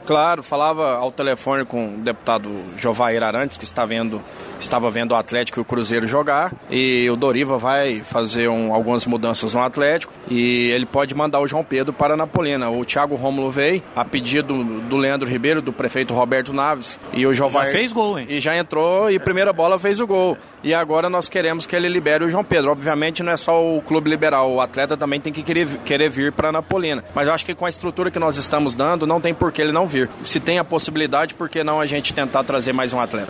Claro, falava ao telefone com o deputado Jovair Arantes, que estava vendo o Atlético e o Cruzeiro jogar, e o Doriva vai fazer algumas mudanças no Atlético, e ele pode mandar o João Pedro para a Napolina. O Thiago Rômulo veio, a pedido do Leandro Ribeiro, do prefeito Roberto Naves, e o Jovair... Já fez gol, hein? E já entrou, e primeira bola fez o gol. E agora nós queremos que ele libere o João Pedro. Obviamente não é só o clube liberal, o atleta também tem que querer vir para a Napolina. Mas eu acho que com a estrutura que nós estamos dando, não tem por que ele não vir. Se tem a possibilidade, por que não a gente tentar trazer mais um atleta?